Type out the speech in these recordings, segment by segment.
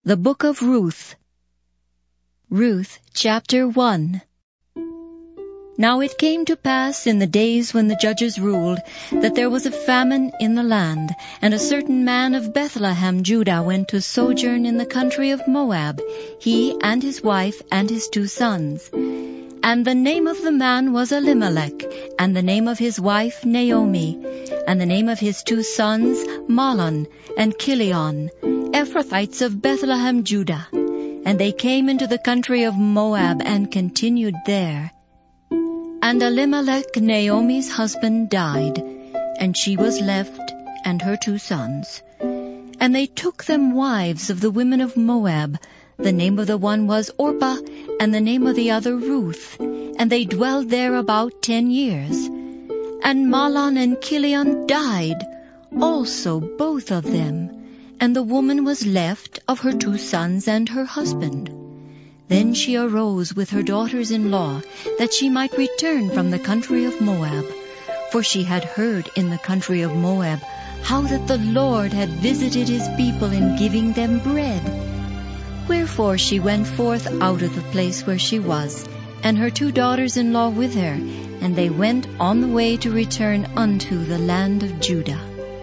The Book of Ruth. Ruth, chapter 1. Now it came to pass in the days when the judges ruled, that there was a famine in the land, and a certain man of Bethlehem, Judah, went to sojourn in the country of Moab, he and his wife and his 2 sons. And the name of the man was Elimelech, and the name of his wife Naomi, and the name of his 2 sons Mahlon and Chilion, Ephrathites of Bethlehem, Judah. And they came into the country of Moab and continued there. And Elimelech, Naomi's husband, died, and she was left, and her 2 sons. And they took them wives of the women of Moab. The name of the one was Orpah, and the name of the other Ruth. And they dwelled there about 10 years. And Mahlon and Chilion died, also both of them. And the woman was left of her 2 sons and her husband. Then she arose with her daughters-in-law, that she might return from the country of Moab. For she had heard in the country of Moab how that the Lord had visited his people in giving them bread. Wherefore she went forth out of the place where she was, and her 2 daughters-in-law with her, and they went on the way to return unto the land of Judah.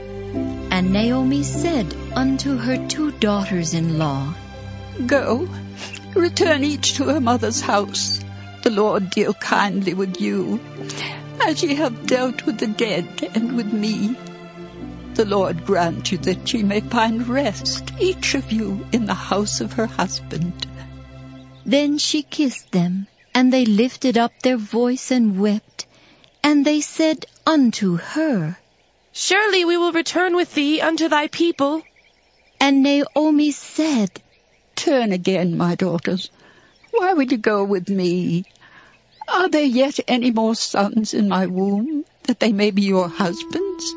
And Naomi said unto her 2 daughters-in-law, Go, return each to her mother's house. The Lord deal kindly with you, as ye have dealt with the dead and with me. The Lord grant you that ye may find rest, each of you, in the house of her husband. Then she kissed them, and they lifted up their voice and wept. And they said unto her, Surely we will return with thee unto thy people. And Naomi said, Turn again, my daughters. Why would you go with me? Are there yet any more sons in my womb, that they may be your husbands?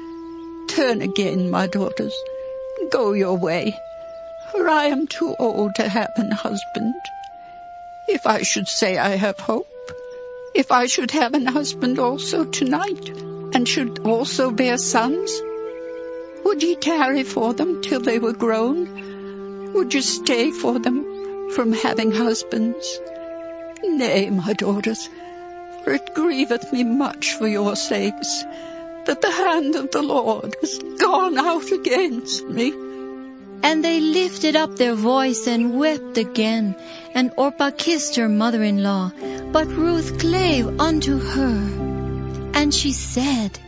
Turn again, my daughters. Go your way, for I am too old to have an husband. If I should say I have hope, if I should have an husband also tonight, and should also bear sons, would ye tarry for them till they were grown? Would you stay for them from having husbands? Nay, my daughters, for it grieveth me much for your sakes, that the hand of the Lord is gone out against me. And they lifted up their voice and wept again. And Orpah kissed her mother-in-law, but Ruth clave unto her. And she said,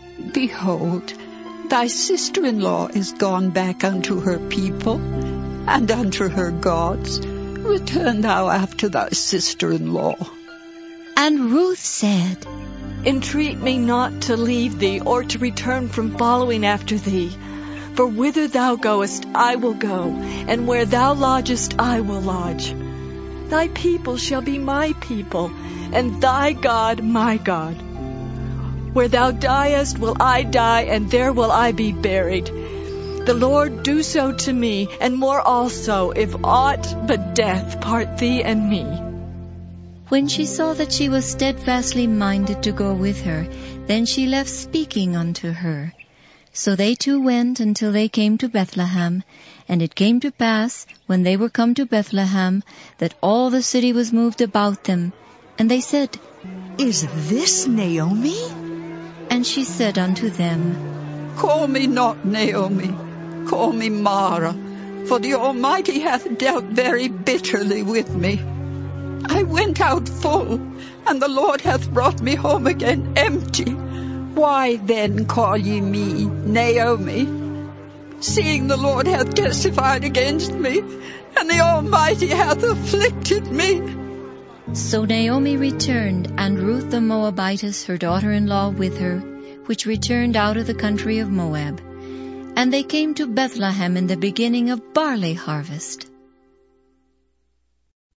Behold, thy sister-in-law is gone back unto her people, and unto her gods. Return thou after thy sister-in-law. And Ruth said, Entreat me not to leave thee, or to return from following after thee. For whither thou goest, I will go, and where thou lodgest, I will lodge. Thy people shall be my people, and thy God my God. Where thou diest will I die, and there will I be buried. The Lord do so to me, and more also, if aught but death part thee and me. When she saw that she was steadfastly minded to go with her, then she left speaking unto her. So they 2 went until they came to Bethlehem. And it came to pass, when they were come to Bethlehem, that all the city was moved about them. And they said, Is this Naomi? And she said unto them, Call me not Naomi, call me Mara, for the Almighty hath dealt very bitterly with me. I went out full, and the Lord hath brought me home again empty. Why then call ye me Naomi, seeing the Lord hath testified against me, and the Almighty hath afflicted me? So Naomi returned, and Ruth the Moabitess, her daughter-in-law, with her, which returned out of the country of Moab. And they came to Bethlehem in the beginning of barley harvest.